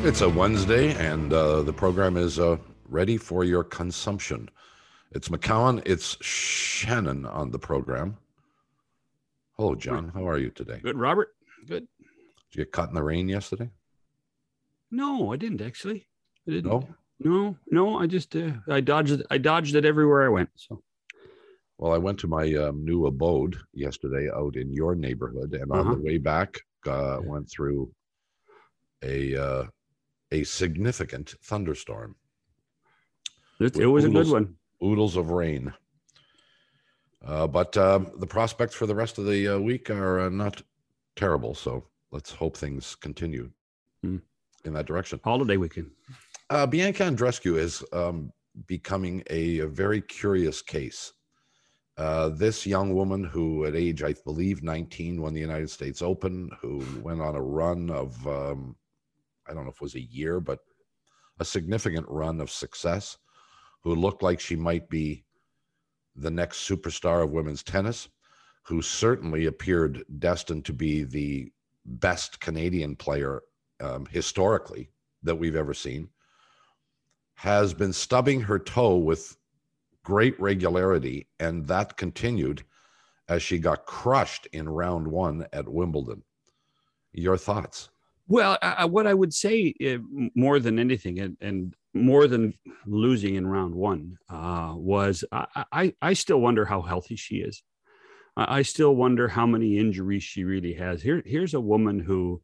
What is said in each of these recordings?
It's a Wednesday, and the program is ready for your consumption. It's McCowan. It's Shannon on the program. Hello, John. How are you today? Good, Robert. Good. Did you get caught in the rain yesterday? No, I didn't actually. I didn't. No? I just I dodged it everywhere I went. So. Well, I went to my new abode yesterday out in your neighborhood, and on the way back, went through a significant thunderstorm. It was a good one. Oodles of rain. But the prospects for the rest of the week are not terrible. So let's hope things continue in that direction. Holiday weekend. Bianca Andreescu is becoming a very curious case. This young woman who at age, I believe, 19 won the United States Open, who went on a run of, I don't know if it was a year, but a significant run of success, who looked like she might be the next superstar of women's tennis, who certainly appeared destined to be the best Canadian player historically that we've ever seen, has been stubbing her toe with great regularity, and that continued as she got crushed in round one at Wimbledon. Your thoughts? Well, what I would say more than anything, and more than losing in round one, was I still wonder how healthy she is. I still wonder how many injuries she really has. Here's a woman who,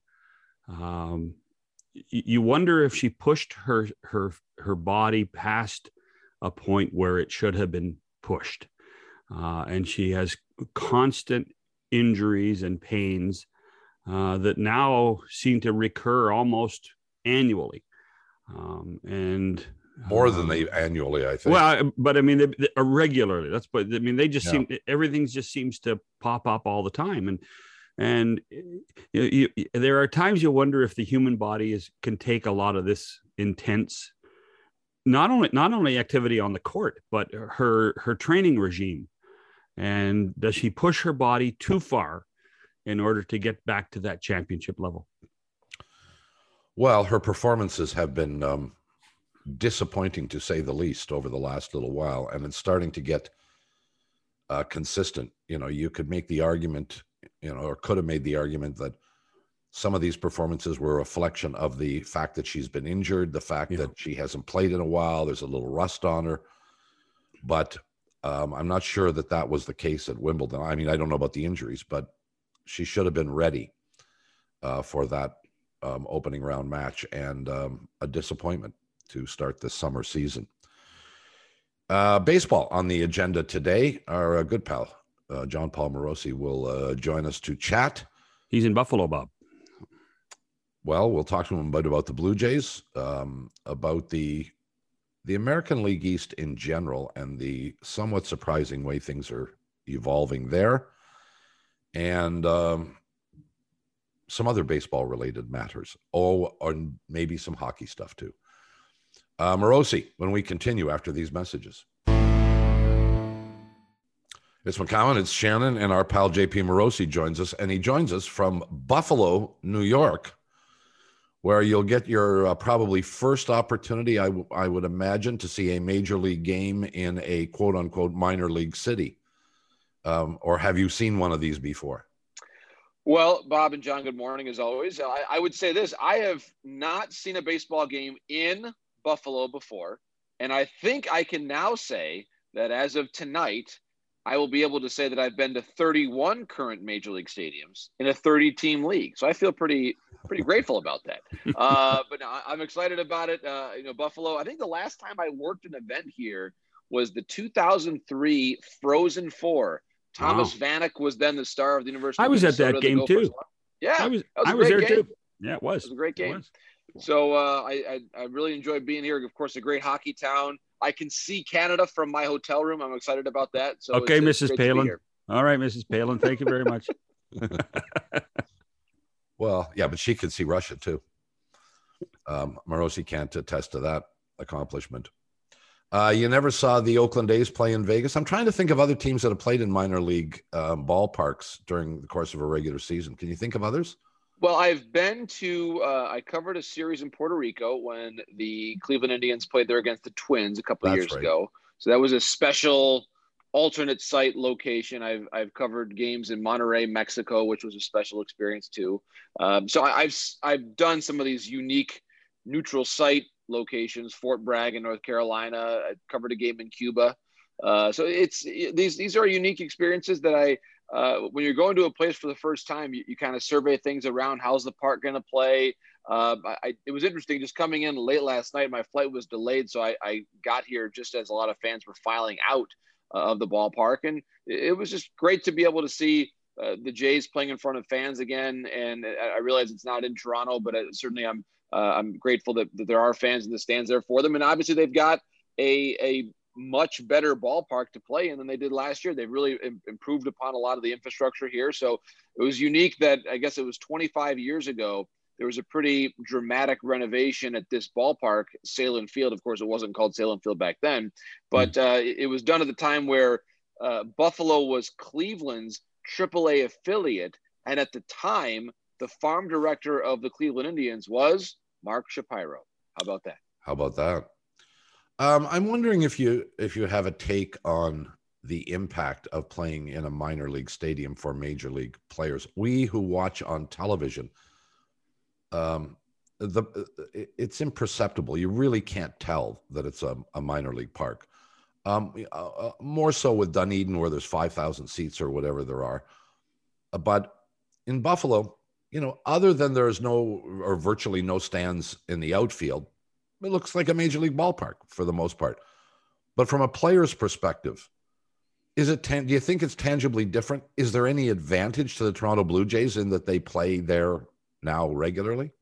you wonder if she pushed her body past a point where it should have been pushed, and she has constant injuries and pains that now seem to recur almost annually, and more than they annually, I think. Well, but I mean, they regularly. That's what I mean. They just seem, everything just seems to pop up all the time, and there are times you wonder if the human body can take a lot of this intense, not only activity on the court, but her training regime, and does she push her body too far in order to get back to that championship level? Well, her performances have been disappointing, to say the least, over the last little while, and it's starting to get consistent. You could make the argument, or could have made the argument that some of these performances were a reflection of the fact that she's been injured, the fact that she hasn't played in a while, there's a little rust on her. But I'm not sure that was the case at Wimbledon. I mean, I don't know about the injuries, but she should have been ready for that opening round match, and a disappointment to start this summer season. Baseball on the agenda today. Our good pal, John Paul Morosi, will join us to chat. He's in Buffalo, Bob. Well, we'll talk to him about the Blue Jays, about the American League East in general, and the somewhat surprising way things are evolving there, and some other baseball-related matters. Or maybe some hockey stuff, too. Morosi, when we continue after these messages. It's McCowan, it's Shannon, and our pal JP Morosi joins us, and he joins us from Buffalo, New York, where you'll get your probably first opportunity, I would imagine, to see a major league game in a quote-unquote minor league city. Or have you seen one of these before? Well, Bob and John, good morning, as always. I would say this. I have not seen a baseball game in Buffalo before, and I think I can now say that as of tonight, I will be able to say that I've been to 31 current major league stadiums in a 30-team league. So I feel pretty grateful about that. But no, I'm excited about it. Buffalo, I think the last time I worked an event here was the 2003 Frozen Four. Thomas Vanek was then the star of the University. I was at that game too. Yeah, I was there too. Yeah, it was. It was a great game. So I really enjoyed being here. Of course, a great hockey town. I can see Canada from my hotel room. I'm excited about that. So okay, Mrs. Palin. All right, Mrs. Palin. Thank you very much. Well, yeah, but she could see Russia too. Morosi can't attest to that accomplishment. You never saw the Oakland A's play in Vegas. I'm trying to think of other teams that have played in minor league ballparks during the course of a regular season. Can you think of others? Well, I've been to. I covered a series in Puerto Rico when the Cleveland Indians played there against the Twins a couple of That's years right. ago. So that was a special alternate site location. I've covered games in Monterrey, Mexico, which was a special experience too. So I've done some of these unique neutral site locations. Fort Bragg in North Carolina. I covered a game in Cuba. So it's these are unique experiences that when you're going to a place for the first time, you kind of survey things around. How's the park going to play? It was interesting just coming in late last night. My flight was delayed, so I got here just as a lot of fans were filing out of the ballpark, and it was just great to be able to see the Jays playing in front of fans again. And I realize it's not in Toronto, but certainly I'm grateful that there are fans in the stands there for them. And obviously they've got a much better ballpark to play in than they did last year. They've really improved upon a lot of the infrastructure here. So it was unique that I guess it was 25 years ago, there was a pretty dramatic renovation at this ballpark, Salem Field. Of course, it wasn't called Salem Field back then, but it was done at the time where Buffalo was Cleveland's AAA affiliate. And at the time, the farm director of the Cleveland Indians was Mark Shapiro. How about that? How about that? I'm wondering if you have a take on the impact of playing in a minor league stadium for major league players. We who watch on television, it's imperceptible. You really can't tell that it's a minor league park. More so with Dunedin, where there's 5,000 seats or whatever there are. But in Buffalo, other than there's no or virtually no stands in the outfield, it looks like a major league ballpark for the most part. But from a player's perspective, do you think it's tangibly different? Is there any advantage to the Toronto Blue Jays in that they play there now regularly?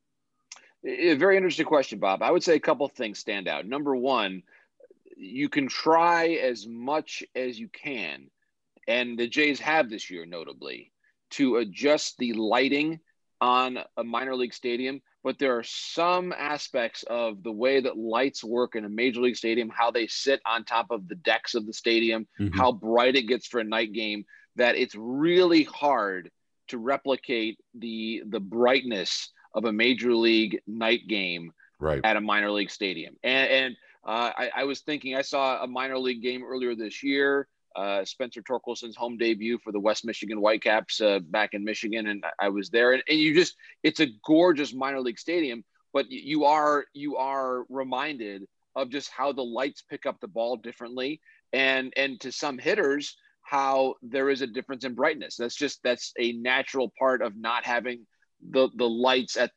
A very interesting question, Bob. I would say a couple of things stand out. Number one, you can try as much as you can, and the Jays have this year notably, to adjust the lighting on a minor league stadium. But there are some aspects of the way that lights work in a major league stadium, how they sit on top of the decks of the stadium, how bright it gets for a night game, that it's really hard to replicate the brightness of a major league night game at a minor league stadium. And I was thinking, I saw a minor league game earlier this year, Spencer Torkelson's home debut for the West Michigan Whitecaps back in Michigan. And I was there, and it's a gorgeous minor league stadium, but you are reminded of just how the lights pick up the ball differently. And to some hitters, how there is a difference in brightness. That's a natural part of not having the lights at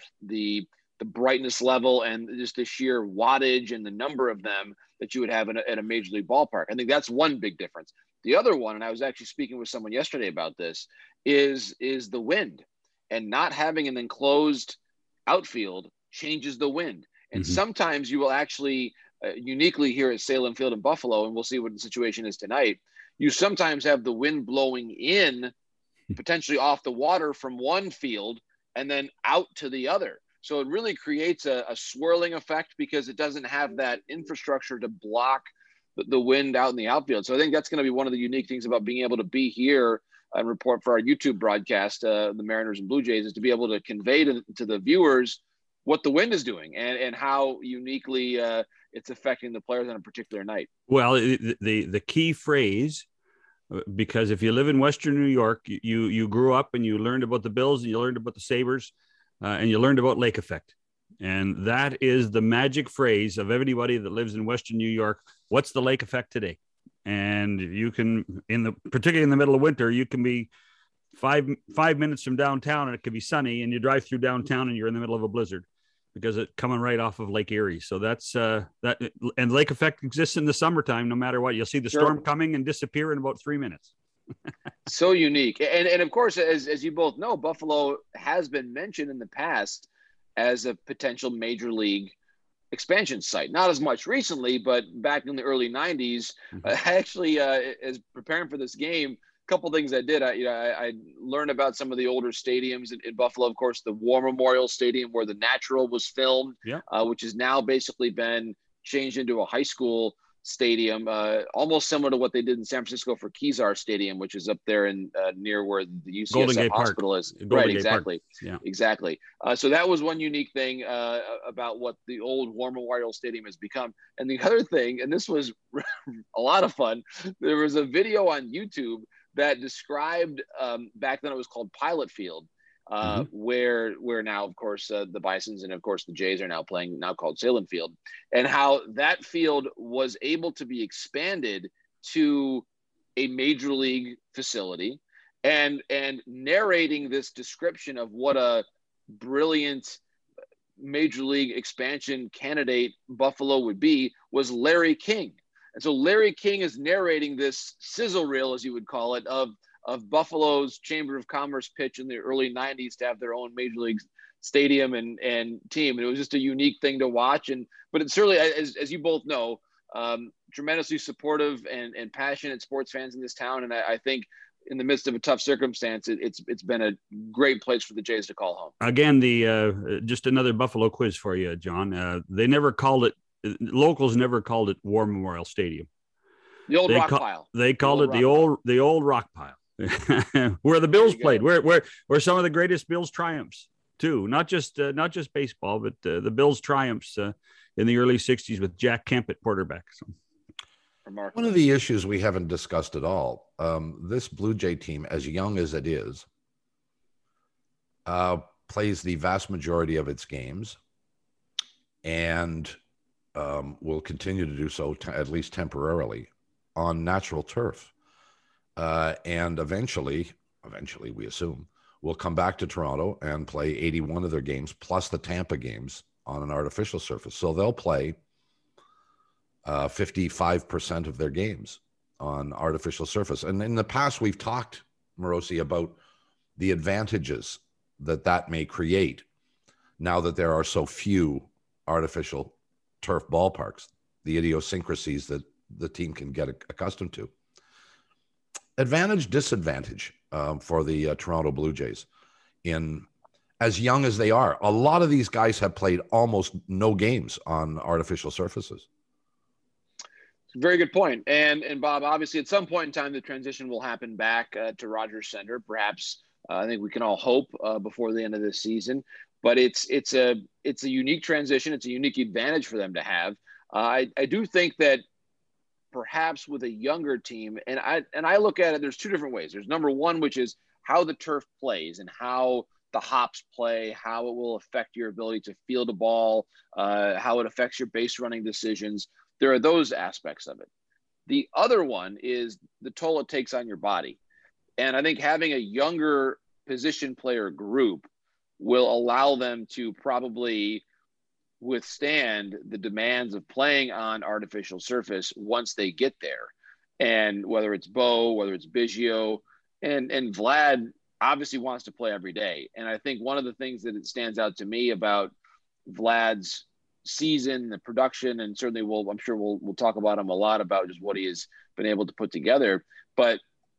the brightness level and just the sheer wattage and the number of them that you would have at a major league ballpark. I think that's one big difference. The other one, and I was actually speaking with someone yesterday about this, is the wind. And not having an enclosed outfield changes the wind. And sometimes you will actually, uniquely here at Salem Field in Buffalo, and we'll see what the situation is tonight, you sometimes have the wind blowing in, potentially off the water from one field and then out to the other. So it really creates a swirling effect because it doesn't have that infrastructure to block the wind out in the outfield. So I think that's going to be one of the unique things about being able to be here and report for our YouTube broadcast, the Mariners and Blue Jays, is to be able to convey to the viewers what the wind is doing and how uniquely it's affecting the players on a particular night. Well, the key phrase, because if you live in Western New York, you grew up and you learned about the Bills and you learned about the Sabres. And you learned about lake effect. And that is the magic phrase of everybody that lives in Western New York. What's the lake effect today? And you can, particularly in the middle of winter, you can be five minutes from downtown and it could be sunny, and you drive through downtown and you're in the middle of a blizzard because it's coming right off of Lake Erie. So that's that. And lake effect exists in the summertime, no matter what. You'll see the storm coming and disappear in about 3 minutes. So unique. And of course, as you both know, Buffalo has been mentioned in the past as a potential major league expansion site. Not as much recently, but back in the early 90s, I actually, as preparing for this game, a couple things I did. I learned about some of the older stadiums in Buffalo. Of course, the War Memorial Stadium where The Natural was filmed, which has now basically been changed into a high school. stadium, almost similar to what they did in San Francisco for Kezar Stadium, which is up there in near where the UCSF Golden Gate Hospital Park. is. Golden Right, Gate exactly. Park. Yeah, exactly. So that was one unique thing about what the old War Memorial Stadium has become. And the other thing, and this was a lot of fun, there was a video on YouTube that described back then it was called Pilot Field. Where now, of course, the Bisons and, of course, the Jays are now playing, now called Salem Field, and how that field was able to be expanded to a major league facility, and narrating this description of what a brilliant major league expansion candidate Buffalo would be was Larry King. And so Larry King is narrating this sizzle reel, as you would call it, of Buffalo's Chamber of Commerce pitch in the early 90s to have their own major league stadium and team. And it was just a unique thing to watch. But it's certainly, as you both know, tremendously supportive and passionate sports fans in this town. And I think in the midst of a tough circumstance, it's been a great place for the Jays to call home. Again, just another Buffalo quiz for you, John. They never called it, locals never called it War Memorial Stadium. The old rock pile. They called it the old rock pile. Where the Bills played, where some of the greatest Bills triumphs too, not just baseball, but the Bills triumphs in the early 60s with Jack Kemp at quarterback. So. One of the issues we haven't discussed at all, this Blue Jay team, as young as it is, plays the vast majority of its games and will continue to do so at least temporarily on natural turf. And eventually, we assume, will come back to Toronto and play 81 of their games, plus the Tampa games, on an artificial surface. So they'll play 55% of their games on artificial surface. And in the past, we've talked, Morosi, about the advantages that may create now that there are so few artificial turf ballparks, the idiosyncrasies that the team can get accustomed to. Advantage, disadvantage for the Toronto Blue Jays in as young as they are. A lot of these guys have played almost no games on artificial surfaces. Very good point. And Bob, obviously at some point in time, the transition will happen back to Rogers Center. Perhaps I think we can all hope before the end of this season, but it's a unique transition. It's a unique advantage for them to have. I do think that perhaps with a younger team, and I look at it, there's two different ways. There's number one, which is how the turf plays and how the hops play, how it will affect your ability to field a ball, how it affects your base running decisions. There are those aspects of it. The other one is the toll it takes on your body. And I think having a younger position player group will allow them to probably withstand the demands of playing on artificial surface once they get there. And whether it's Bo, whether it's Biggio, and Vlad obviously wants to play every day. And I think one of the things that it stands out to me about Vlad's season, the production, and certainly I'm sure we'll talk about him a lot about just what he has been able to put together. But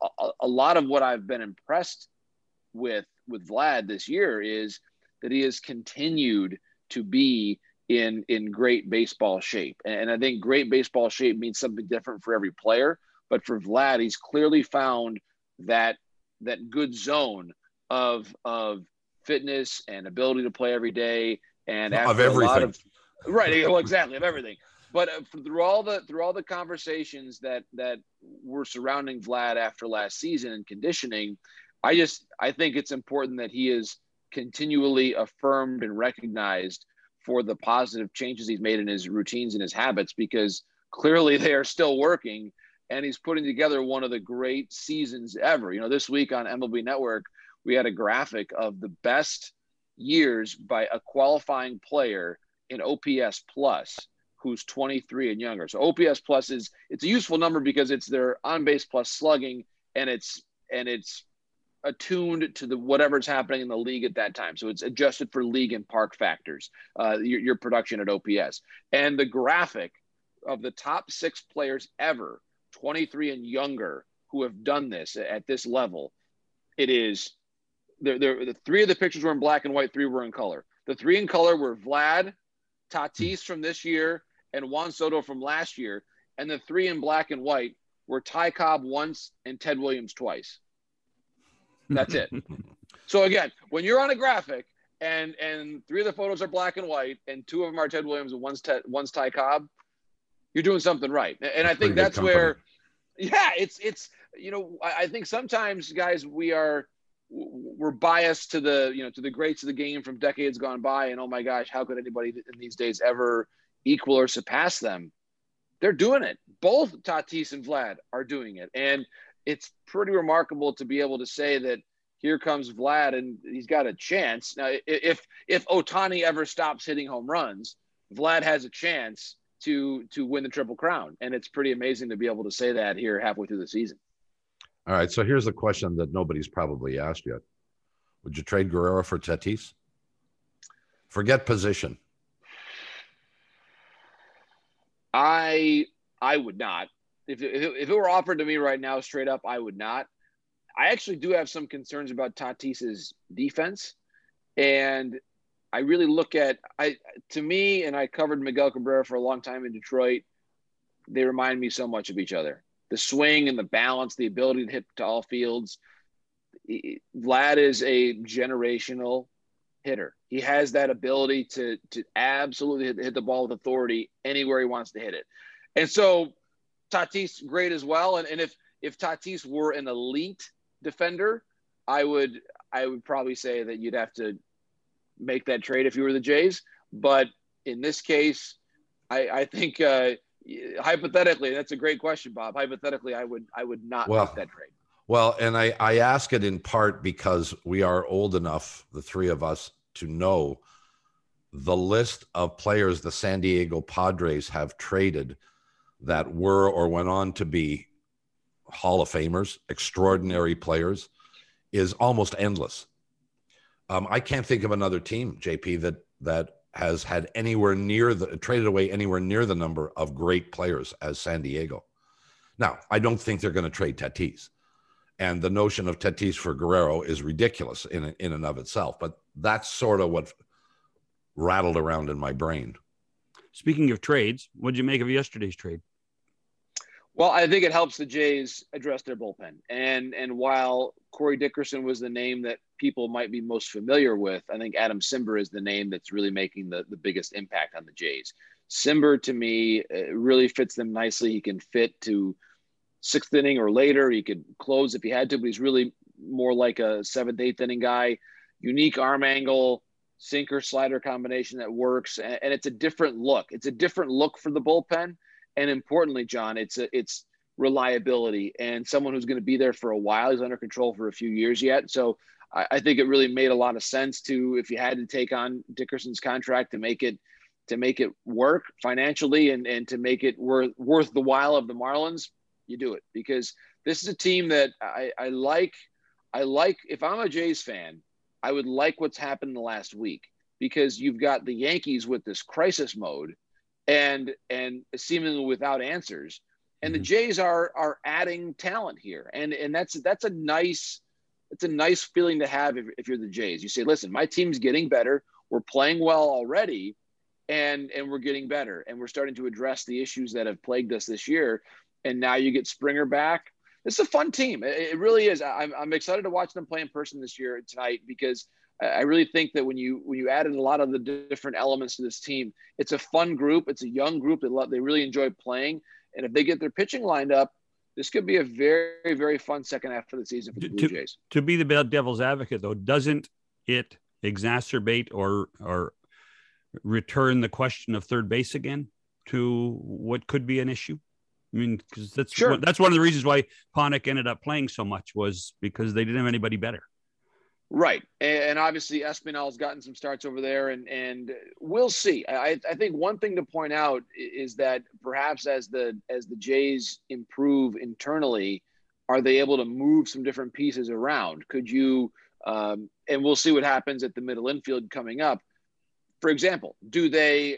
a lot of what I've been impressed with Vlad this year is that he has continued to be in great baseball shape. And I think great baseball shape means something different for every player. But for Vlad, he's clearly found that good zone of fitness and ability to play every day. And after of everything. Right. Well, exactly. Of everything. But through all the conversations that were surrounding Vlad after last season and conditioning, I think it's important that he is continually affirmed and recognized for the positive changes he's made in his routines and his habits, because clearly they are still working, and he's putting together one of the great seasons ever. You know, this week on MLB Network, we had a graphic of the best years by a qualifying player in OPS plus who's 23 and younger. So OPS plus it's a useful number because it's their on base plus slugging, and it's attuned to whatever's happening in the league at that time. So it's adjusted for league and park factors, your production at OPS. And the graphic of the top 6 players ever, 23 and younger, who have done this at this level, it is the 3 of the pictures were in black and white, 3 were in color. The 3 in color were Vlad, Tatis from this year, and Juan Soto from last year. and the three in black and white were Ty Cobb once and Ted Williams twice. That's it. So again, when you're on a graphic and three of the photos are black and white and two of them are Ted Williams and one's Ty Cobb, you're doing something right. And I think that's where, it's I think sometimes, guys, we're biased to the greats of the game from decades gone by, and oh my gosh, how could anybody in these days ever equal or surpass them? They're doing it. Both Tatis and Vlad are doing it, and it's pretty remarkable to be able to say that here comes Vlad and he's got a chance. Now, if Ohtani ever stops hitting home runs, Vlad has a chance to win the Triple Crown, and it's pretty amazing to be able to say that here halfway through the season. All right, so here's a question that nobody's probably asked yet. Would you trade Guerrero for Tatis? Forget position. I would not. If it were offered to me right now, straight up, I would not. I actually do have some concerns about Tatis's defense, and I really look at to me, and I covered Miguel Cabrera for a long time in Detroit. They remind me so much of each other. The swing and the balance, the ability to hit to all fields. Vlad is a generational hitter. He has that ability to absolutely hit the ball with authority anywhere he wants to hit it. And so Tatis, great as well. And if Tatis were an elite defender, I would probably say that you'd have to make that trade if you were the Jays. But in this case, I think hypothetically, that's a great question, Bob. Hypothetically, I would not make that trade. Well, and I ask it in part because we are old enough, the three of us, to know the list of players the San Diego Padres have traded that were or went on to be Hall of Famers, extraordinary players, is almost endless. I can't think of another team, JP, that has had traded away anywhere near the number of great players as San Diego. Now, I don't think they're going to trade Tatis. And the notion of Tatis for Guerrero is ridiculous in and of itself. But that's sort of what rattled around in my brain. Speaking of trades, what did you make of yesterday's trade? Well, I think it helps the Jays address their bullpen. And while Corey Dickerson was the name that people might be most familiar with, I think Adam Cimber is the name that's really making the biggest impact on the Jays. Cimber, to me, really fits them nicely. He can fit to sixth inning or later. He could close if he had to, but he's really more like a seventh, eighth inning guy. Unique arm angle, sinker slider combination that works. And it's a different look. It's a different look for the bullpen. And importantly, John, it's reliability and someone who's going to be there for a while. He's under control for a few years yet. So I think it really made a lot of sense to, if you had to take on Dickerson's contract to make it work financially and to make it worth the while of the Marlins, you do it, because this is a team that I like. If I'm a Jays fan, I would like what's happened in the last week, because you've got the Yankees with this crisis mode and seemingly without answers. And the Jays are adding talent here. And that's a nice feeling to have if you're the Jays. You say, listen, my team's getting better. We're playing well already, and we're getting better. And we're starting to address the issues that have plagued us this year. And now you get Springer back. It's a fun team. It really is. I'm excited to watch them play in person this year tonight, because I really think that when you added a lot of the different elements to this team, it's a fun group. It's a young group they really enjoy playing. And if they get their pitching lined up, this could be a very, very fun second half of the season for the Blue Jays. To be the devil's advocate, though, doesn't it exacerbate or return the question of third base again to what could be an issue? I mean, because that's one of the reasons why Panik ended up playing so much, was because they didn't have anybody better. Right. And obviously Espinal's gotten some starts over there, and we'll see. I think one thing to point out is that perhaps as the Jays improve internally, are they able to move some different pieces around? Could you, and we'll see what happens at the middle infield coming up. For example, do they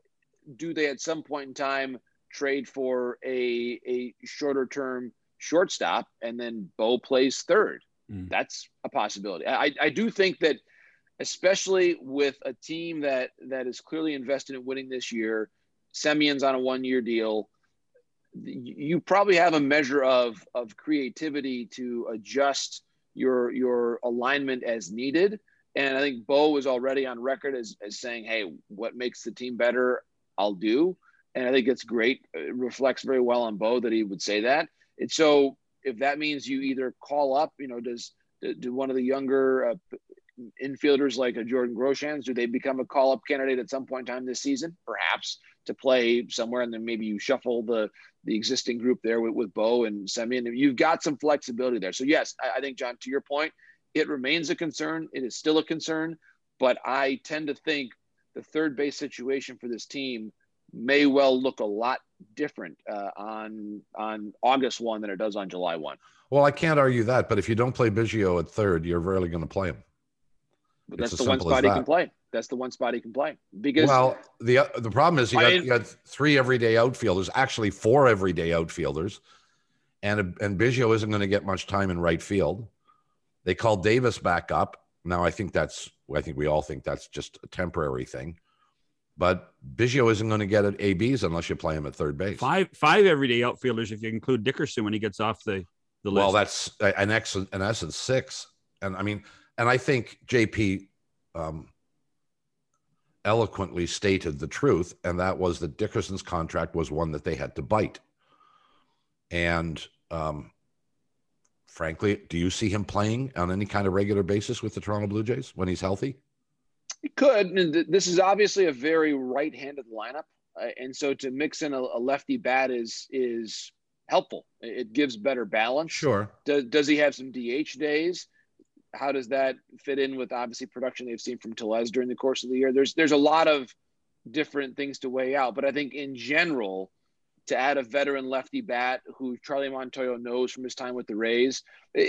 at some point in time trade for a shorter term shortstop and then Bo plays third? That's a possibility. I do think that, especially with a team that is clearly invested in winning this year, Semion's on a 1-year deal. you probably have a measure of creativity to adjust your alignment as needed. And I think Bo is already on record as saying, hey, what makes the team better, I'll do. And I think it's great. It reflects very well on Bo that he would say that. And so if that means you either call up, do one of the younger infielders like a Jordan Groshans, do they become a call-up candidate at some point in time this season, perhaps, to play somewhere, and then maybe you shuffle the existing group there with Bo and Semien. You've got some flexibility there. So yes, I think, John, to your point, it remains a concern. It is still a concern, but I tend to think the third base situation for this team may well look a lot different on August 1 than it does on July 1. Well, I can't argue that, but if you don't play Biggio at third, you're rarely going to play him. But that's the one spot he can play. That's the one spot he can play. Because the problem is you got 3 everyday outfielders, actually 4 everyday outfielders, and Biggio isn't going to get much time in right field. They called Davis back up. Now I think we all think that's just a temporary thing. But Biggio isn't going to get at ABs unless you play him at third base. Five everyday outfielders if you include Dickerson when he gets off the list. Well, that's in essence 6. And I think JP eloquently stated the truth, and that was that Dickerson's contract was one that they had to bite. And frankly, do you see him playing on any kind of regular basis with the Toronto Blue Jays when he's healthy? He could. And this is obviously a very right-handed lineup. And so to mix in a lefty bat is helpful. It gives better balance. Sure. Does he have some DH days? How does that fit in with obviously production they've seen from Tellez during the course of the year? There's a lot of different things to weigh out. But I think in general, to add a veteran lefty bat who Charlie Montoyo knows from his time with the Rays,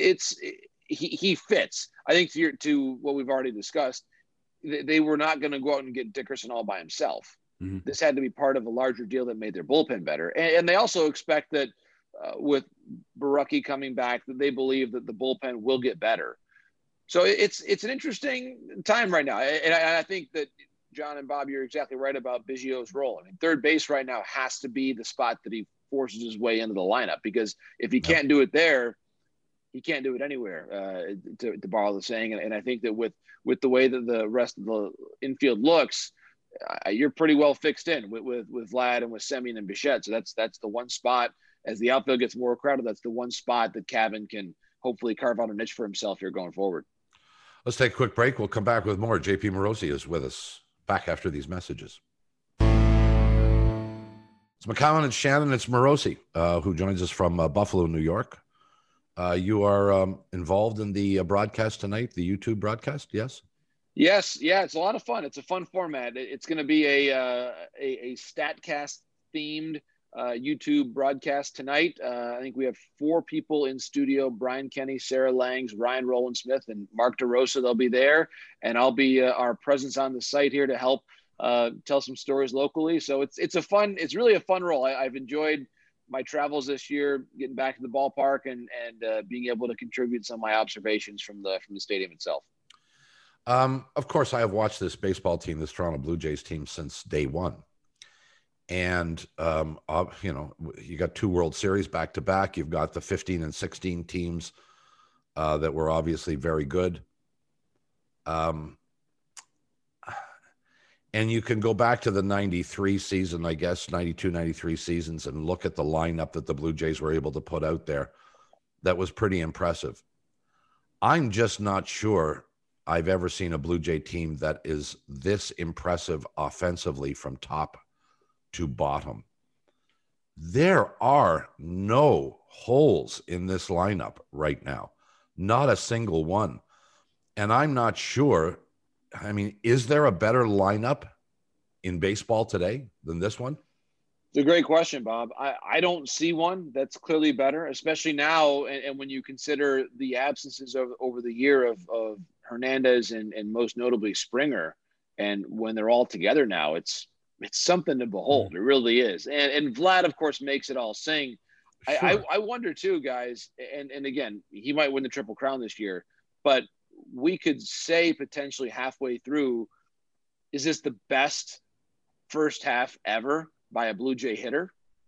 he fits. I think to what we've already discussed, they were not going to go out and get Dickerson all by himself. Mm-hmm. This had to be part of a larger deal that made their bullpen better. And they also expect that with Borucki coming back, that they believe that the bullpen will get better. So it's an interesting time right now. And I think that John and Bob, you're exactly right about Biggio's role. I mean, third base right now has to be the spot that he forces his way into the lineup, because if he can't do it there, he can't do it anywhere, to borrow the saying. And I think that with the way that the rest of the infield looks, you're pretty well fixed in with Vlad and with Semien and Bichette. So that's the one spot. As the outfield gets more crowded, that's the one spot that Cavan can hopefully carve out a niche for himself here going forward. Let's take a quick break. We'll come back with more. JP Morosi is with us back after these messages. It's McCowan and Shannon. It's Morosi, who joins us from Buffalo, New York. You are involved in the broadcast tonight, the YouTube broadcast, yes? Yes. Yeah, it's a lot of fun. It's a fun format. It's going to be a StatCast themed YouTube broadcast tonight. I think we have 4 people in studio: Brian Kenny, Sarah Langs, Ryan Rowland-Smith, and Mark DeRosa. They'll be there, and I'll be our presence on the site here to help tell some stories locally. So it's really a fun role. I've enjoyed my travels this year, getting back to the ballpark and being able to contribute some of my observations from the stadium itself. Of course, I have watched this baseball team, this Toronto Blue Jays team, since day one. And, you got 2 World Series back to back. You've got the 15 and 16 teams that were obviously very good. And you can go back to the 93 season, I guess, 92, 93 seasons, and look at the lineup that the Blue Jays were able to put out there. That was pretty impressive. I'm just not sure I've ever seen a Blue Jay team that is this impressive offensively from top to bottom. There are no holes in this lineup right now, not a single one. And I'm not sure. I mean, is there a better lineup in baseball today than this one? It's a great question, Bob. I don't see one that's clearly better, especially now. And when you consider the absences over the year of Hernandez and most notably Springer, and when they're all together now, it's something to behold. It really is. And Vlad, of course, makes it all sing. Sure. I wonder too, guys, and again, he might win the Triple Crown this year, but we could say potentially halfway through, is this the best first half ever by a Blue Jay hitter?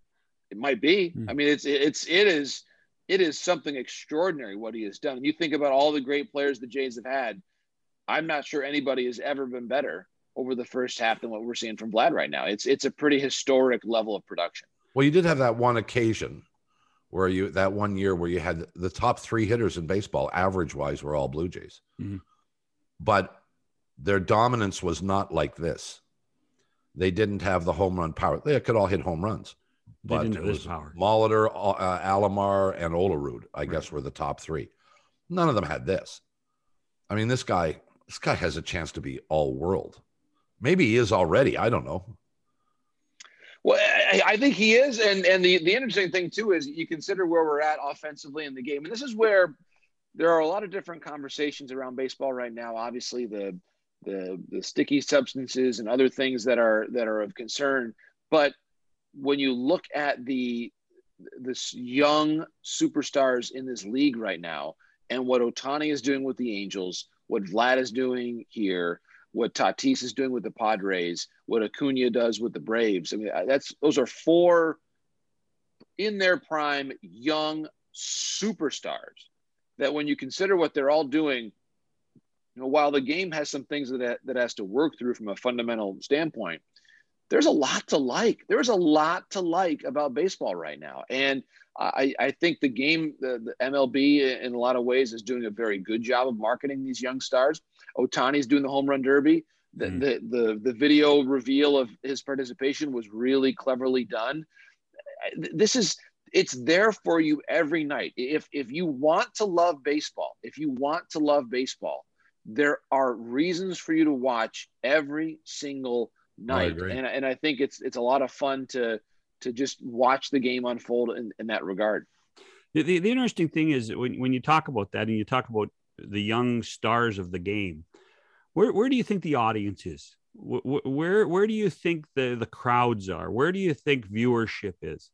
It might be. I mean, it is something extraordinary what he has done. You think about all the great players the Jays have had. I'm not sure anybody has ever been better over the first half than what we're seeing from Vlad right now. It's a pretty historic level of production. Well, you did have that one occasion where that 1 year where you had the top 3 hitters in baseball, average wise, were all Blue Jays. Mm-hmm. But their dominance was not like this. They didn't have the home run power. They could all hit home runs. But it was power. Molitor, Alomar, and Olerud, I guess, were the top 3. None of them had this. I mean, this guy has a chance to be all world. Maybe he is already. I don't know. Well, I think he is. And the interesting thing, too, is you consider where we're at offensively in the game. And this is where there are a lot of different conversations around baseball right now. Obviously, the sticky substances and other things that are of concern. But when you look at this young superstars in this league right now and what Ohtani is doing with the Angels, what Vlad is doing here, what Tatis is doing with the Padres, what Acuna does with the Braves. I mean, those are 4 in their prime young superstars that when you consider what they're all doing, while the game has some things that has to work through from a fundamental standpoint, there's a lot to like. There's a lot to like about baseball right now. And I think the game, the MLB in a lot of ways is doing a very good job of marketing these young stars. Ohtani's doing the home run derby. The video reveal of his participation was really cleverly done. It's there for you every night. If you want to love baseball, there are reasons for you to watch every single night. And I think it's a lot of fun to just watch the game unfold in that regard. The interesting thing is when you talk about that and you talk about the young stars of the game, where do you think the audience is? Where do you think the crowds are? Where do you think viewership is?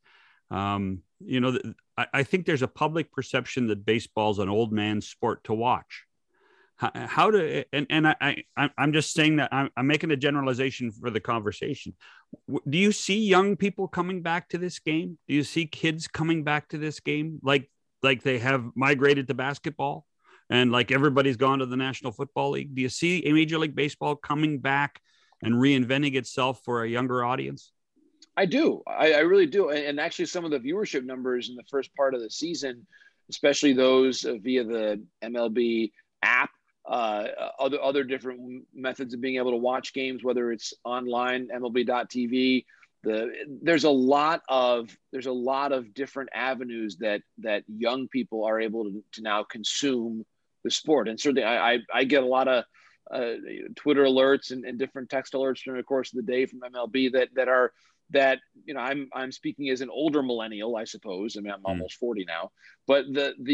I think there's a public perception that baseball's an old man's sport to watch. I'm just saying that I'm making a generalization for the conversation. Do you see young people coming back to this game? Do you see kids coming back to this game like they have migrated to basketball and like everybody's gone to the National Football League? Do you see a Major League Baseball coming back and reinventing itself for a younger audience? I do. I really do. And actually some of the viewership numbers in the first part of the season, especially those via the MLB app, other different methods of being able to watch games, whether it's online, MLB.tv. There's a lot of different avenues that young people are able to now consume the sport. And certainly I get a lot of Twitter alerts and different text alerts during the course of the day from MLB that I'm speaking as an older millennial, I suppose. I mean, I'm almost 40 now, but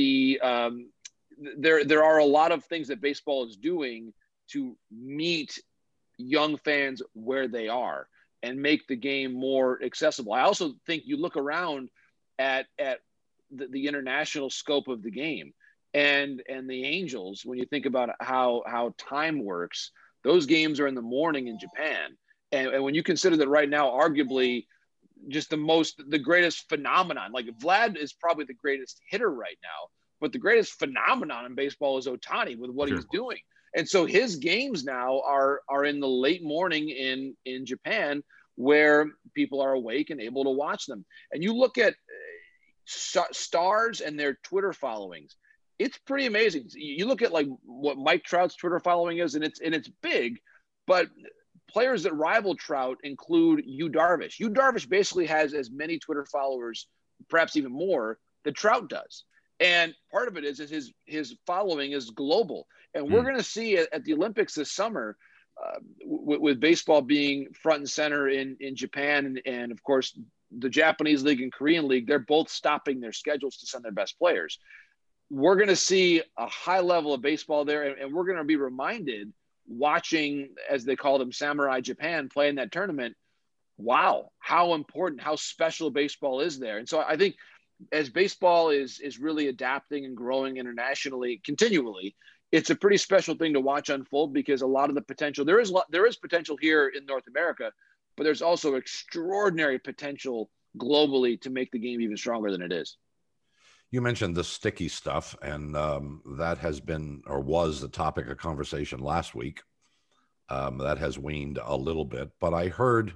there are a lot of things that baseball is doing to meet young fans where they are and make the game more accessible. I also think you look around at the international scope of the game and the Angels, when you think about how time works, those games are in the morning in Japan. And when you consider that right now, arguably just the greatest phenomenon, like Vlad is probably the greatest hitter right now, but the greatest phenomenon in baseball is Ohtani with what he's doing. And so his games now are in the late morning in Japan where people are awake and able to watch them. And you look at stars and their Twitter followings, it's pretty amazing. You look at like what Mike Trout's Twitter following is, and it's big, but players that rival Trout include Yu Darvish. Yu Darvish basically has as many Twitter followers, perhaps even more, that Trout does. And part of it is his following is global. And we're going to see at the Olympics this summer, with baseball being front and center in Japan and of course the Japanese league and Korean league, they're both stopping their schedules to send their best players. We're going to see a high level of baseball there, and we're going to be reminded watching, as they call them, Samurai Japan play in that tournament. Wow, how important, how special baseball is there. And so I think as baseball is really adapting and growing internationally continually, it's a pretty special thing to watch unfold, because a lot of the potential, there is potential here in North America, but there's also extraordinary potential globally to make the game even stronger than it is. You mentioned the sticky stuff, and that has been or was the topic of conversation last week. That has waned a little bit, but I heard,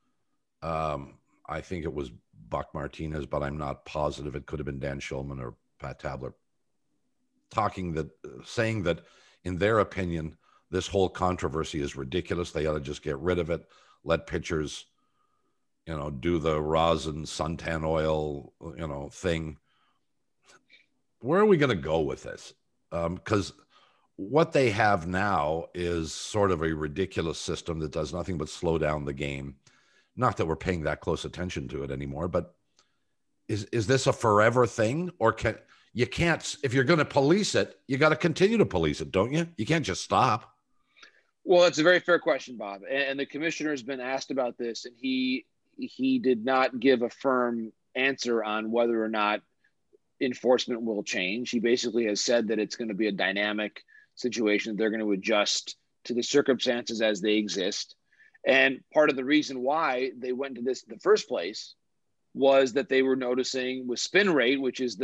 I think it was Buck Martinez, but I'm not positive. It could have been Dan Shulman or Pat Tabler saying that in their opinion, this whole controversy is ridiculous. They ought to just get rid of it. Let pitchers, do the rosin suntan oil, thing. Where are we going to go with this? Because what they have now is sort of a ridiculous system that does nothing but slow down the game. Not that we're paying that close attention to it anymore, but is this a forever thing? Or you can't, if you're going to police it, you got to continue to police it, don't you? You can't just stop. Well, it's a very fair question, Bob. And the commissioner has been asked about this, and he did not give a firm answer on whether or not enforcement will change. He basically has said that it's going to be a dynamic situation. They're going to adjust to the circumstances as they exist. And part of the reason why they went to this in the first place was that they were noticing with spin rate, which is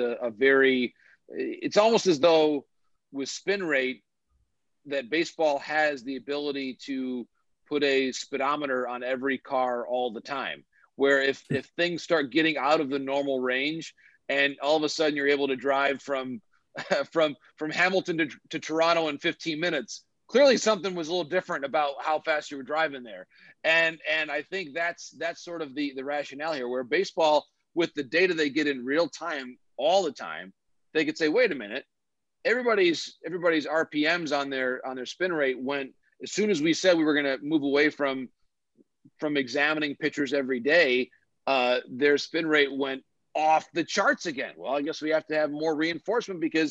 it's almost as though with spin rate that baseball has the ability to put a speedometer on every car all the time, where if things start getting out of the normal range, and all of a sudden you're able to drive from Hamilton to Toronto in 15 minutes. Clearly something was a little different about how fast you were driving there. And I think that's sort of the rationale here, where baseball, with the data they get in real time all the time, they could say, wait a minute, everybody's RPMs on their spin rate went, as soon as we said we were going to move away from examining pitchers every day, their spin rate went off the charts again. Well, I guess we have to have more reinforcement because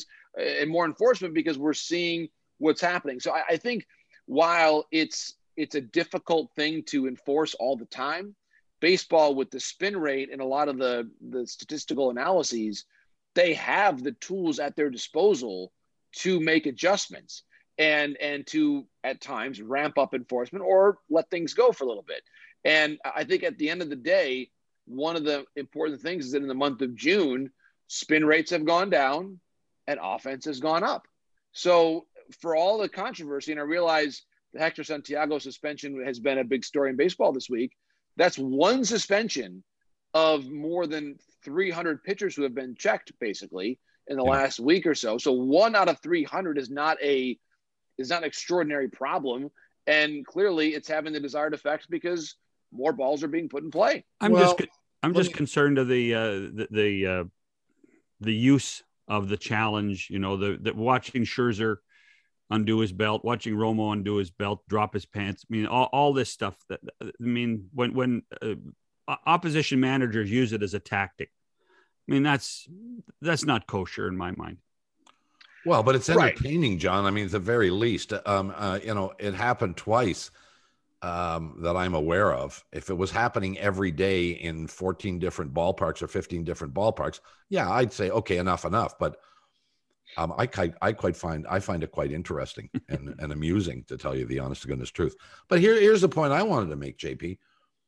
we're seeing what's happening. So I think while it's a difficult thing to enforce all the time, baseball with the spin rate and a lot of the statistical analyses, they have the tools at their disposal to make adjustments and to at times ramp up enforcement or let things go for a little bit. And I think at the end of the day, one of the important things is that in the month of June, spin rates have gone down and offense has gone up. So for all the controversy, and I realize the Hector Santiago suspension has been a big story in baseball this week, that's one suspension of more than 300 pitchers who have been checked basically in the last week or so. So 1 out of 300 is not an extraordinary problem. And clearly it's having the desired effect because more balls are being put in play. I'm just concerned of the use of the challenge. The watching Scherzer undo his belt, watching Romo undo his belt, drop his pants. I mean, all this stuff. When opposition managers use it as a tactic, I mean that's not kosher in my mind. Well, but it's entertaining, John. I mean, at the very least, it happened twice. That I'm aware of. If it was happening every day in 14 different ballparks or 15 different ballparks, yeah, I'd say, okay, enough. But I find it quite interesting and amusing, to tell you the honest to goodness truth. But here's the point I wanted to make, JP.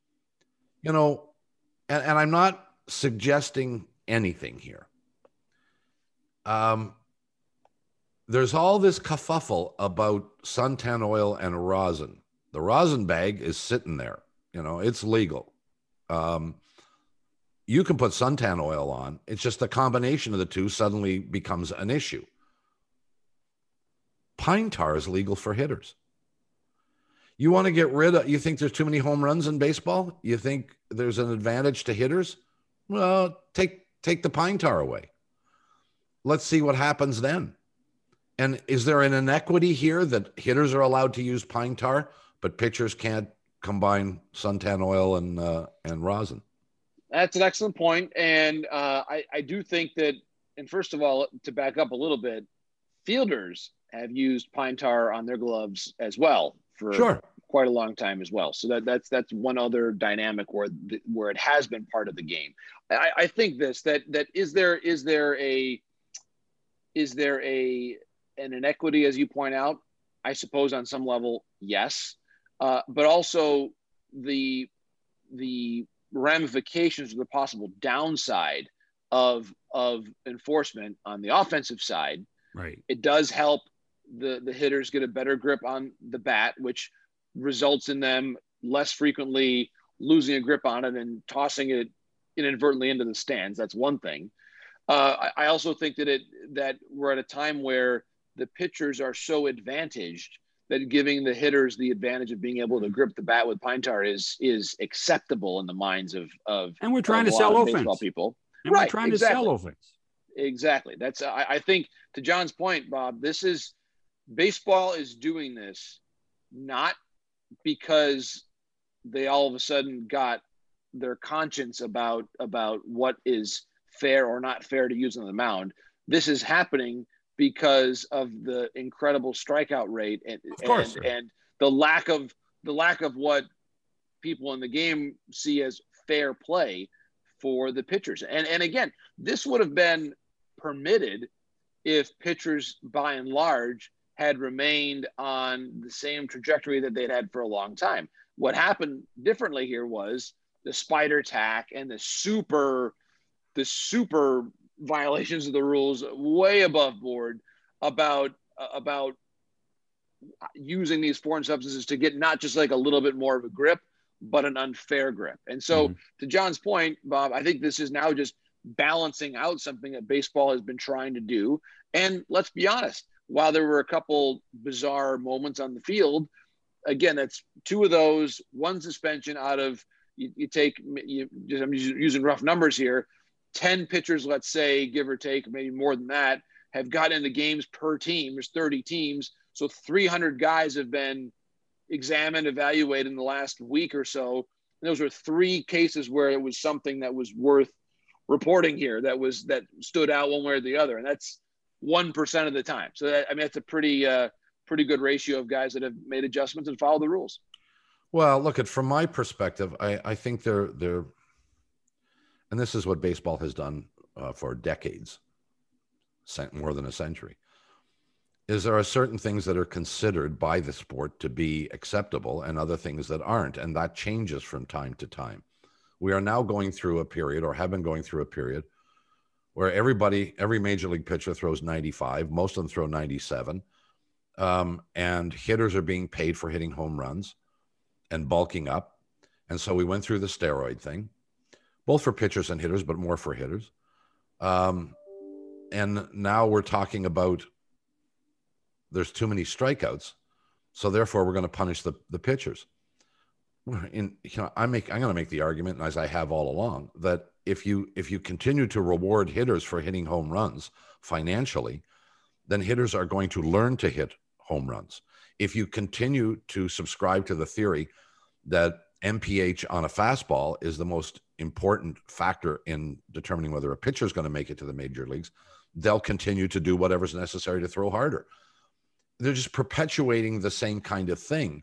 And I'm not suggesting anything here. There's all this kerfuffle about suntan oil and rosin. The rosin bag is sitting there. It's legal. You can put suntan oil on. It's just the combination of the two suddenly becomes an issue. Pine tar is legal for hitters. You want to get rid of, you think there's too many home runs in baseball? You think there's an advantage to hitters? Well, take the pine tar away. Let's see what happens then. And is there an inequity here that hitters are allowed to use pine tar, but pitchers can't combine suntan oil and rosin? That's an excellent point. And I do think that, and first of all, to back up a little bit, fielders have used pine tar on their gloves as well for quite a long time as well. So that's one other dynamic where it has been part of the game. I think that is there an inequity, as you point out? I suppose on some level, yes. But also the ramifications or the possible downside of enforcement on the offensive side, right, it does help the hitters get a better grip on the bat, which results in them less frequently losing a grip on it and tossing it inadvertently into the stands. That's one thing. I also think that we're at a time where the pitchers are so advantaged that giving the hitters the advantage of being able to grip the bat with pine tar is acceptable in the minds of and we're trying to a lot sell of offense. baseball people. And right, we're trying exactly. to sell offense. Exactly. That's I think, to John's point, Bob, baseball is doing this not because they all of a sudden got their conscience about what is fair or not fair to use on the mound. This is happening because of the incredible strikeout rate and the lack of what people in the game see as fair play for the pitchers. And again, this would have been permitted if pitchers by and large had remained on the same trajectory that they'd had for a long time. What happened differently here was the spider tack and the super violations of the rules way above board about using these foreign substances to get not just like a little bit more of a grip, but an unfair grip. And so to John's point, Bob, I think this is now just balancing out something that baseball has been trying to do. And let's be honest, while there were a couple bizarre moments on the field, again, that's two of those, one suspension out of, I'm using rough numbers here, 10 pitchers, let's say, give or take, maybe more than that, have got into games per team. There's 30 teams. So 300 guys have been examined, evaluated in the last week or so. And those were 3 cases where it was something that was worth reporting here, that stood out one way or the other. And that's 1% of the time. So that's a pretty good ratio of guys that have made adjustments and followed the rules. Well, look, from my perspective, I think they're, and this is what baseball has done for decades, more than a century, is there are certain things that are considered by the sport to be acceptable and other things that aren't, and that changes from time to time. We are now going through a period, or have been going through a period, where every major league pitcher throws 95, most of them throw 97, and hitters are being paid for hitting home runs and bulking up. And so we went through the steroid thing, both for pitchers and hitters, but more for hitters. And now we're talking about there's too many strikeouts, so therefore we're going to punish the pitchers. I'm going to make the argument, as I have all along, that if you continue to reward hitters for hitting home runs financially, then hitters are going to learn to hit home runs. If you continue to subscribe to the theory that MPH on a fastball is the most important factor in determining whether a pitcher is going to make it to the major leagues, they'll continue to do whatever's necessary to throw harder. They're just perpetuating the same kind of thing,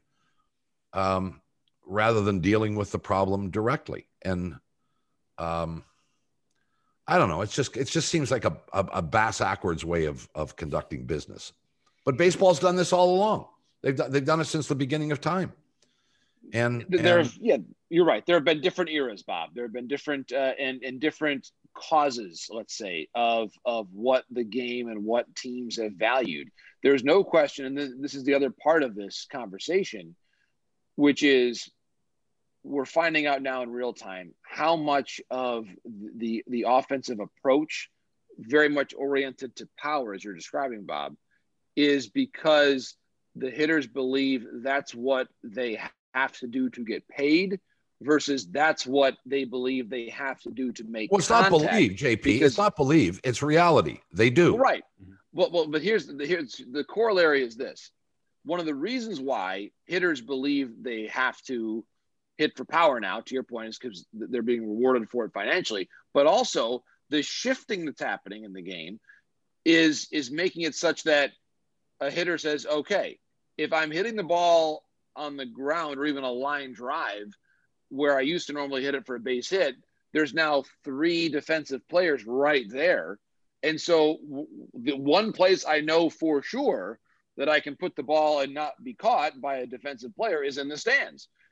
rather than dealing with the problem directly. And I don't know. It just seems like a bass-ackwards way of conducting business. But baseball's done this all along. They've done it since the beginning of time. And you're right. There have been different eras, Bob. There have been different and different causes, let's say, of what the game and what teams have valued. There's no question, and this is the other part of this conversation, which is we're finding out now in real time how much of the offensive approach, very much oriented to power, as you're describing, Bob, is because the hitters believe that's what they have to do to get paid versus that's what they believe they have to do to make it's contact. Not believe, JP. It's not believe. It's reality. They do. Right. Well, but here's the corollary is this. One of the reasons why hitters believe they have to hit for power now, to your point, is because they're being rewarded for it financially, but also the shifting that's happening in the game is making it such that a hitter says, okay, if I'm hitting the ball on the ground or even a line drive where I used to normally hit it for a base hit, there's now 3 defensive players right there. And so the one place I know for sure that I can put the ball and not be caught by a defensive player is in the stands.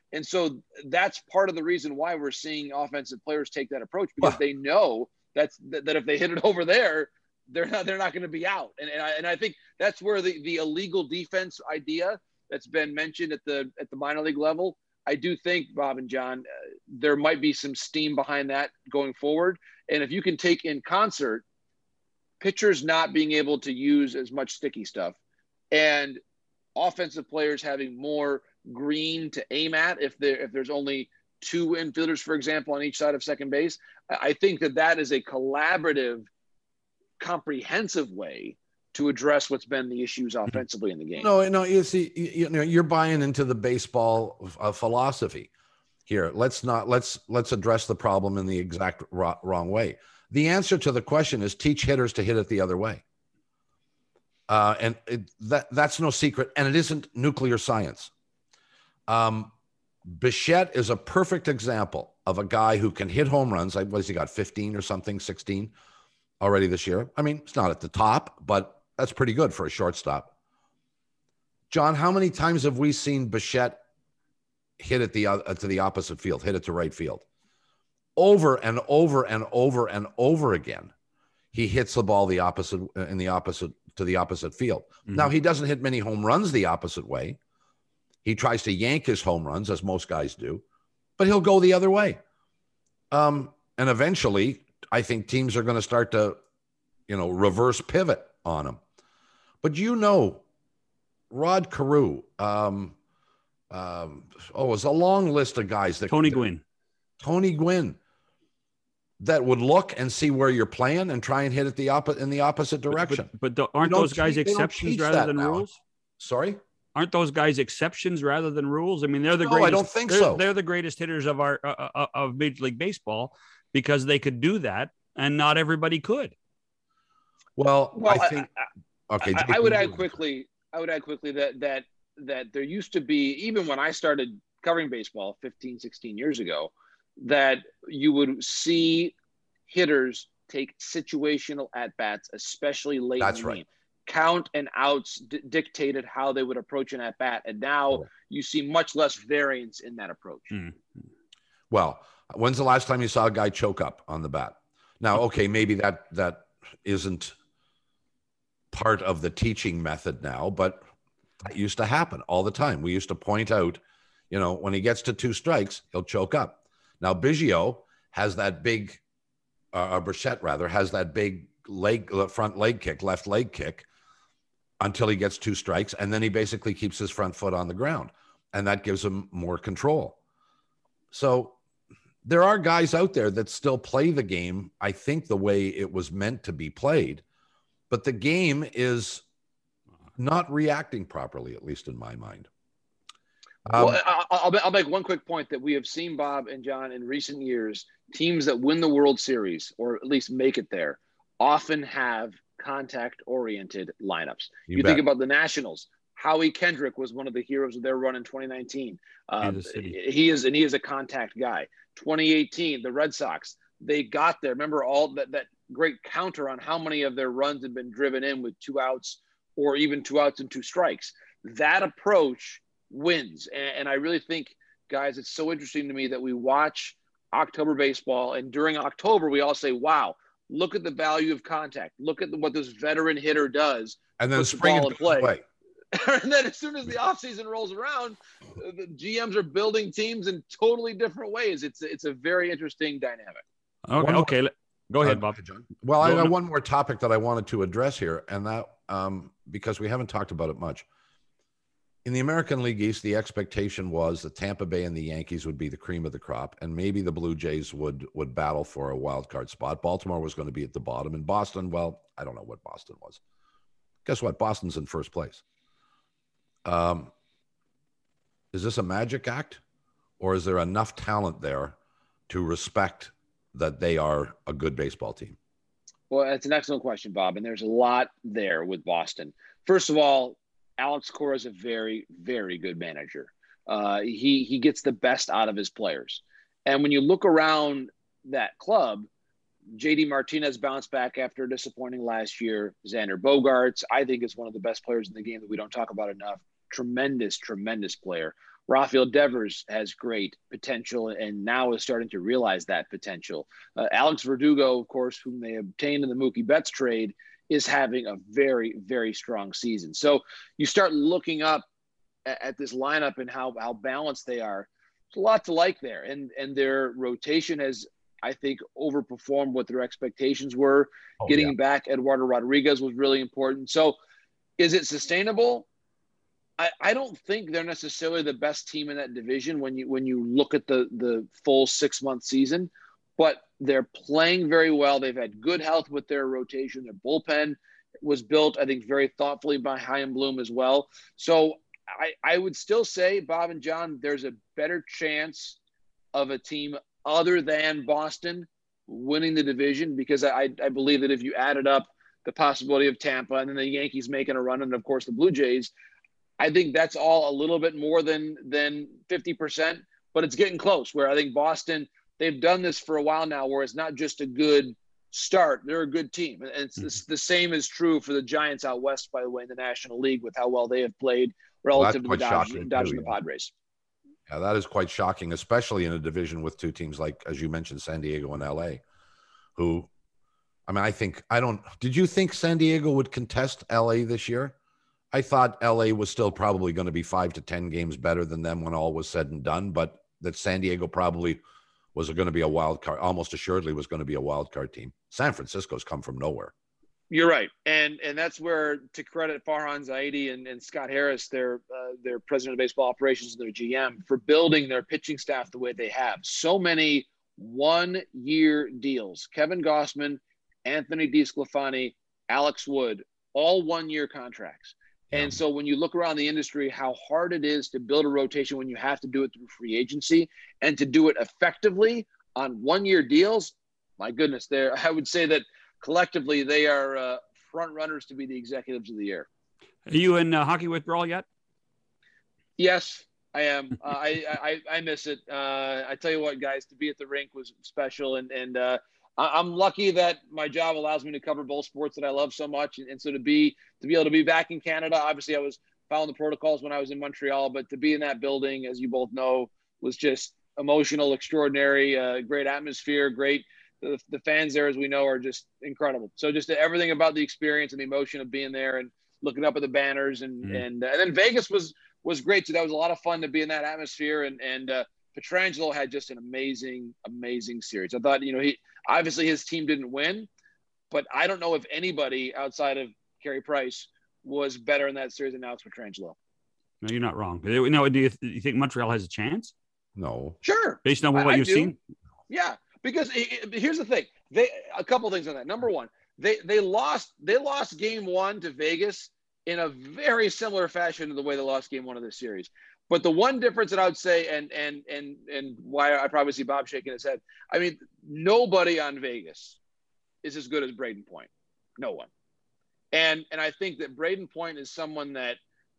And so that's part of the reason why we're seeing offensive players take that approach, because they know that if they hit it over there, they're not going to be out. And I think that's where the illegal defense idea that's been mentioned at the minor league level, I do think, Bob and John, there might be some steam behind that going forward. And if you can take in concert pitchers not being able to use as much sticky stuff and offensive players having more green to aim at, if there's only two infielders, for example, on each side of second base, I think that is a collaborative, comprehensive way to address what's been the issues offensively in the game. No, you see, you're buying into the baseball philosophy here. Let's address the problem in the exact wrong way. The answer to the question is teach hitters to hit it the other way. And that's no secret, and it isn't nuclear science. Bichette is a perfect example of a guy who can hit home runs. What has he got, 15 or something, 16 already this year? I mean, it's not at the top, but that's pretty good for a shortstop. John, how many times have we seen Bichette hit it to the opposite field, hit it to right field? Over and over and over and over again, he hits the ball to the opposite field. Mm-hmm. Now, he doesn't hit many home runs the opposite way. He tries to yank his home runs, as most guys do, but he'll go the other way. And eventually, I think teams are going to start to, reverse pivot on him. But Rod Carew, it was a long list of guys. Tony Gwynn, that would look and see where you're playing and try and hit it in the opposite direction. But aren't those guys exceptions rather than rules? Sorry? Aren't those guys exceptions rather than rules? I mean, they're the greatest. I don't think so. They're the greatest hitters of of Major League Baseball because they could do that, and not everybody could. Well, I think. Okay, I would add quickly that there used to be, even when I started covering baseball 15, 16 years ago, that you would see hitters take situational at-bats, especially late in the game. Count and outs dictated how they would approach an at-bat, and now you see much less variance in that approach. Mm-hmm. Well, when's the last time you saw a guy choke up on the bat? Now, okay, maybe that isn't part of the teaching method now, but that used to happen all the time. We used to point out, when he gets to 2 strikes, he'll choke up. Now, Biggio has that big, Bichette rather, has that big left leg kick until he gets 2 strikes. And then he basically keeps his front foot on the ground, and that gives him more control. So there are guys out there that still play the game, I think, the way it was meant to be played, but the game is not reacting properly, at least in my mind. Well, I'll make one quick point that we have seen, Bob and John, in recent years. Teams that win the World Series, or at least make it there, often have contact-oriented lineups. You think about the Nationals. Howie Kendrick was one of the heroes of their run in 2019. He is a contact guy. 2018, the Red Sox, they got there. Remember all that great counter on how many of their runs had been driven in with 2 outs or even 2 outs and 2 strikes. That approach wins. And I really think, guys, it's so interesting to me that we watch October baseball, and during October, we all say, wow, look at the value of contact. Look at what this veteran hitter does. And then spring the ball in play. Away. And then as soon as the offseason rolls around, the GMs are building teams in totally different ways. It's a very interesting dynamic. Okay. Go ahead, Bob. Well, I got one more topic that I wanted to address here, and that because we haven't talked about it much. In the American League East, the expectation was that Tampa Bay and the Yankees would be the cream of the crop, and maybe the Blue Jays would battle for a wild card spot. Baltimore was going to be at the bottom, and Boston, well, I don't know what Boston was. Guess what? Boston's in first place. Is this a magic act, or is there enough talent there to respect that they are a good baseball team? Well, that's an excellent question, Bob, and there's a lot there with Boston. First of all, Alex Cora is a very, very good manager. He gets the best out of his players. And when you look around that club, JD Martinez bounced back after disappointing last year. Xander Bogaerts, I think, is one of the best players in the game that we don't talk about enough. Tremendous, tremendous player. Rafael Devers has great potential and now is starting to realize that potential. Alex Verdugo, of course, whom they obtained in the Mookie Betts trade, is having a very, very strong season. So you start looking up at this lineup and how balanced they are. There's a lot to like there. And their rotation has, I think, overperformed what their expectations were. Getting back Eduardo Rodriguez was really important. So is it sustainable? I don't think they're necessarily the best team in that division when you look at the full 6-month season, but they're playing very well. They've had good health with their rotation. Their bullpen was built, I think, very thoughtfully by Chaim Bloom as well. So I would still say, Bob and John, there's a better chance of a team other than Boston winning the division, because I believe that if you added up the possibility of Tampa and then the Yankees making a run, and of course the Blue Jays, I think that's all a little bit more than 50%, but it's getting close, where I think Boston, they've done this for a while now, where it's not just a good start. They're a good team. And it's the same is true for the Giants out west, by the way, in the National League, with how well they have played relative to the Dodgers and the Padres. Yeah, that is quite shocking, especially in a division with two teams like, as you mentioned, San Diego and LA, who, I mean, did you think San Diego would contest LA this year? I thought LA was still probably going to be 5 to 10 games better than them when all was said and done, but that San Diego probably was going to be a wild card, almost assuredly was going to be a wild card team. San Francisco's come from nowhere. You're right. And that's where, to credit Farhan Zaidi and Scott Harris, their president of baseball operations and their GM, for building their pitching staff the way they have. So many one-year deals. Kevin Gossman, Anthony DeSclafani, Alex Wood, all one-year contracts. And so when you look around the industry, how hard it is to build a rotation when you have to do it through free agency, and to do it effectively on one-year deals, my goodness, I would say that collectively they are front runners to be the executives of the year. Are you in hockey withdrawal yet? Yes, I am. I miss it. I tell you what, guys, to be at the rink was special, and I'm lucky that my job allows me to cover both sports that I love so much. And so to be able to be back in Canada, obviously I was following the protocols when I was in Montreal, but to be in that building, as you both know, was just emotional, extraordinary, great atmosphere, great. The fans there, as we know, are just incredible. So just everything about the experience and the emotion of being there and looking up at the banners and then Vegas was great too. That was a lot of fun to be in that atmosphere. And Pietrangelo had just an amazing series. I thought, obviously his team didn't win, but I don't know if anybody outside of Carey Price was better in that series than Alex Pietrangelo. No, you're not wrong. No, do you think Montreal has a chance? No. Sure. Based on what you've seen? Yeah. Because here's the thing. A couple things on that. Number one, they lost game one to Vegas in a very similar fashion to the way they lost game one of this series. But the one difference that I would say, and why I probably see Bob shaking his head, I mean, nobody on Vegas is as good as Braden Point. No one. And I think that Braden Point is someone that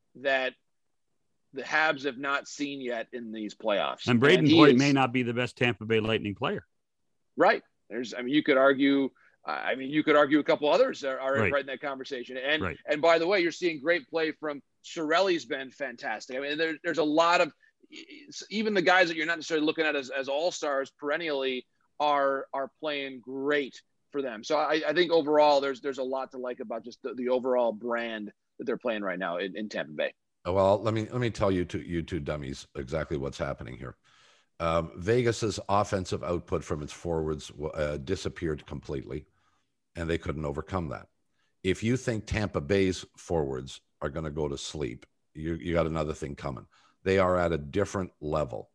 the Habs have not seen yet in these playoffs. And Braden Point may not be the best Tampa Bay Lightning player. Right. You could argue a couple others are right in that conversation. And by the way, you're seeing great play from Cirelli's been fantastic. I mean, there's a lot of, even the guys that you're not necessarily looking at as all-stars perennially are playing great for them. So I think overall there's a lot to like about just the overall brand that they're playing right now in Tampa Bay. Well, let me tell you two dummies exactly what's happening here. Vegas's offensive output from its forwards disappeared completely, and they couldn't overcome that. If you think Tampa Bay's forwards are going to go to sleep, you got another thing coming. They are at a different level.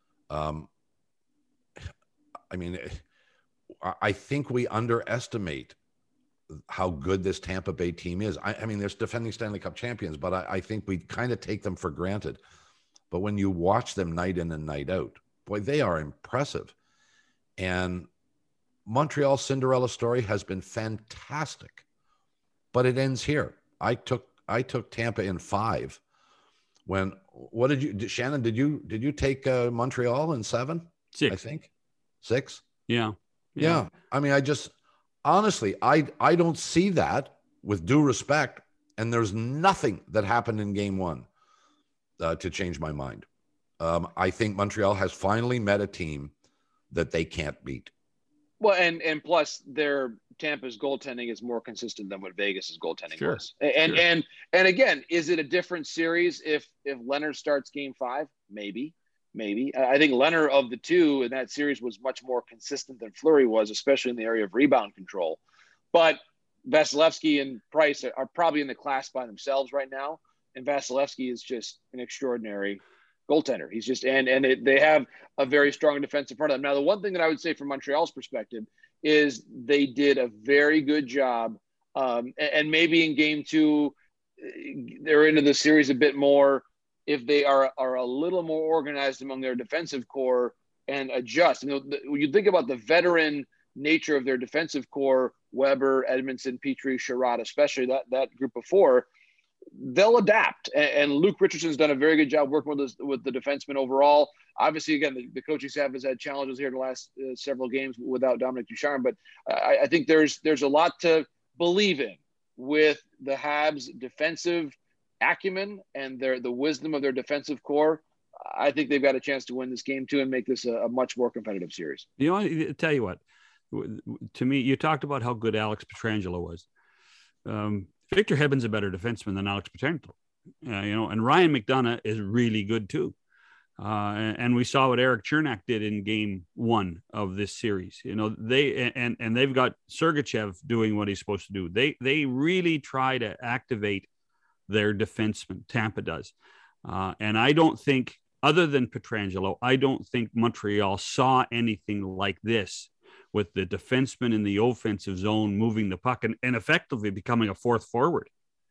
I think we underestimate how good this Tampa Bay team is. I mean, they're defending Stanley Cup champions, but I think we kind of take them for granted. But when you watch them night in and night out, boy, they are impressive. And Montreal's Cinderella story has been fantastic, but it ends here. I took Tampa in 5. What did you, Shannon? Did you take Montreal in 7? 6, I think 6. Yeah. I mean, honestly, I don't see that, with due respect. And there's nothing that happened in game 1 to change my mind. I think Montreal has finally met a team that they can't beat. Well, and plus their Tampa's goaltending is more consistent than what Vegas's goaltending was. And again, is it a different series if Leonard starts game 5? Maybe. I think Leonard of the two in that series was much more consistent than Fleury was, especially in the area of rebound control. But Vasilevsky and Price are probably in the class by themselves right now. And Vasilevsky is just an extraordinary goaltender. He's just they have a very strong defensive front of them. Now, the one thing that I would say from Montreal's perspective is they did a very good job. And maybe in game 2, they're into the series a bit more. If they are a little more organized among their defensive core and adjust, when you think about the veteran nature of their defensive core, Weber, Edmondson, Petrie, Sherrod, especially that group of 4, they'll adapt. And Luke Richardson's done a very good job working with the defensemen overall. Obviously, again, the coaching staff has had challenges here in the last several games without Dominic Ducharme, but I think there's a lot to believe in with the Habs' defensive acumen and the wisdom of their defensive core. I think they've got a chance to win this game too and make this a much more competitive series. I tell you what, to me, you talked about how good Alex Pietrangelo was. Victor Hedman's a better defenseman than Alex Pietrangelo, and Ryan McDonough is really good too. And we saw what Eric Chernak did in game 1 of this series. They've got Sergachev doing what he's supposed to do. They really try to activate their defenseman. Tampa does. And I don't think, other than Pietrangelo, I don't think Montreal saw anything like this with the defenseman in the offensive zone moving the puck and effectively becoming a fourth forward.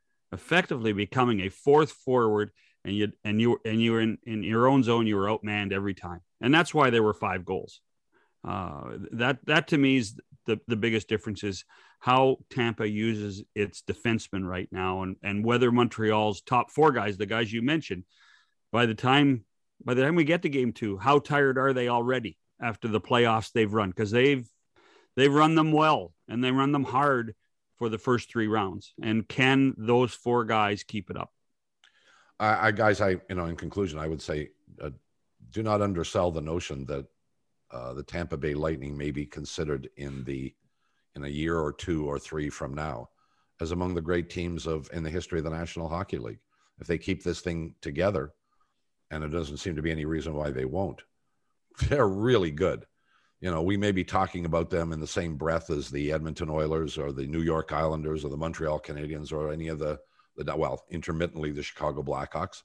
And you were in your own zone, you were outmanned every time. And that's why there were 5 goals. That to me is the biggest difference, is how Tampa uses its defensemen right now, and whether Montreal's top 4 guys, the guys you mentioned, by the time we get to game 2, how tired are they already after the playoffs they've run? Because they've run them well and they run them hard for the first 3 rounds. And can those 4 guys keep it up? In conclusion, I would say, do not undersell the notion that the Tampa Bay Lightning may be considered in a year or 2 or 3 from now as among the great teams in the history of the National Hockey League. If they keep this thing together, and it doesn't seem to be any reason why they won't, they're really good. We may be talking about them in the same breath as the Edmonton Oilers or the New York Islanders or the Montreal Canadiens or any of intermittently the Chicago Blackhawks.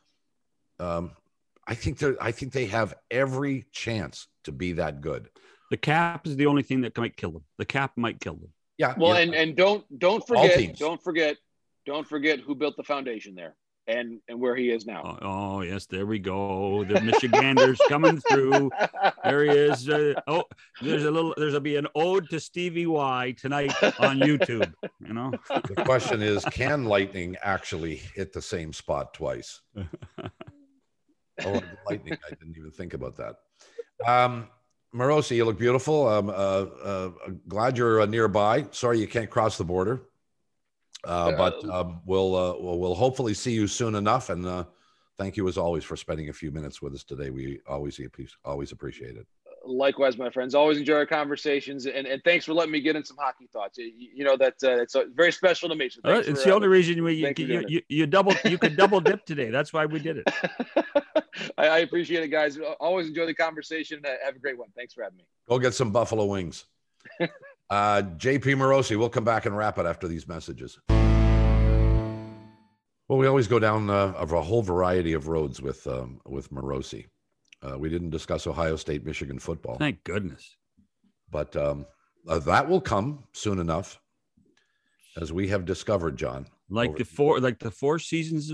I think they have every chance to be that good. The cap is the only thing that might kill them. The cap might kill them. Yeah. Well, and don't forget who built the foundation there and where he is now. Oh yes, there we go. The Michiganders coming through. There he is. There'll be an ode to Stevie Y tonight on YouTube. The question is, can Lightning actually hit the same spot twice? Lightning, I didn't even think about that. Morosi, you look beautiful. Glad you're nearby. Sorry you can't cross the border. But we'll hopefully see you soon enough. And thank you as always for spending a few minutes with us today. We always appreciate it. Likewise, my friends. Always enjoy our conversations, and thanks for letting me get in some hockey thoughts. It's very special to me. So it's the only reason you could double dip today. That's why we did it. I appreciate it, guys. Always enjoy the conversation. Have a great one. Thanks for having me. Go get some buffalo wings. JP Morosi, we'll come back and wrap it after these messages. Well, we always go down a whole variety of roads with Morosi. We didn't discuss Ohio State, Michigan football. Thank goodness. But that will come soon enough, as we have discovered, John. Like the 4 seasons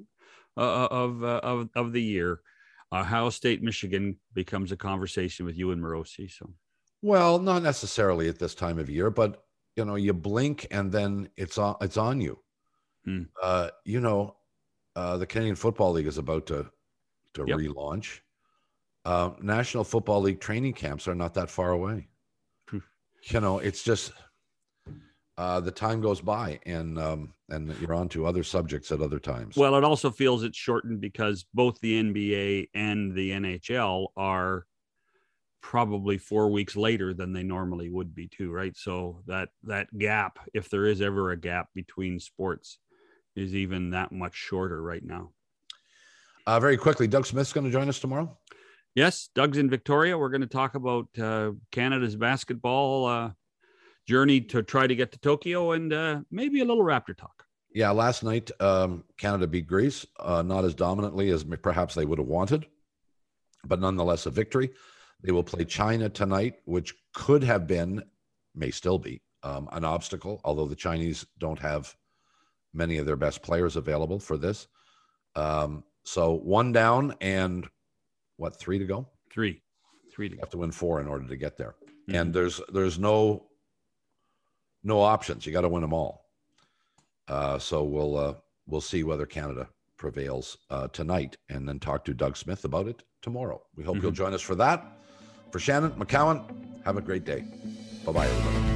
of the year, Ohio State, Michigan becomes a conversation with you and Morosi. So, well, not necessarily at this time of year, but you blink and then it's on you. The Canadian Football League is about to relaunch. National Football League training camps are not that far away. It's just the time goes by, and you're on to other subjects at other times. Well, it also feels it's shortened because both the NBA and the NHL are probably 4 weeks later than they normally would be too, right? So that gap, if there is ever a gap between sports, is even that much shorter right now. Very quickly, Doug Smith's going to join us tomorrow. Yes, Doug's in Victoria. We're going to talk about Canada's basketball journey to try to get to Tokyo, and maybe a little Raptor talk. Yeah, last night Canada beat Greece, not as dominantly as perhaps they would have wanted, but nonetheless a victory. They will play China tonight, which could have been, may still be, an obstacle, although the Chinese don't have many of their best players available for this. So 1 down and what, 3 to go? Three to go. You have to win 4 in order to get there. Mm-hmm. And there's no options. You got to win them all. So we'll see whether Canada prevails tonight, and then talk to Doug Smith about it tomorrow. We hope you'll join us for that. For Shannon McCowan, have a great day. Bye-bye, everybody.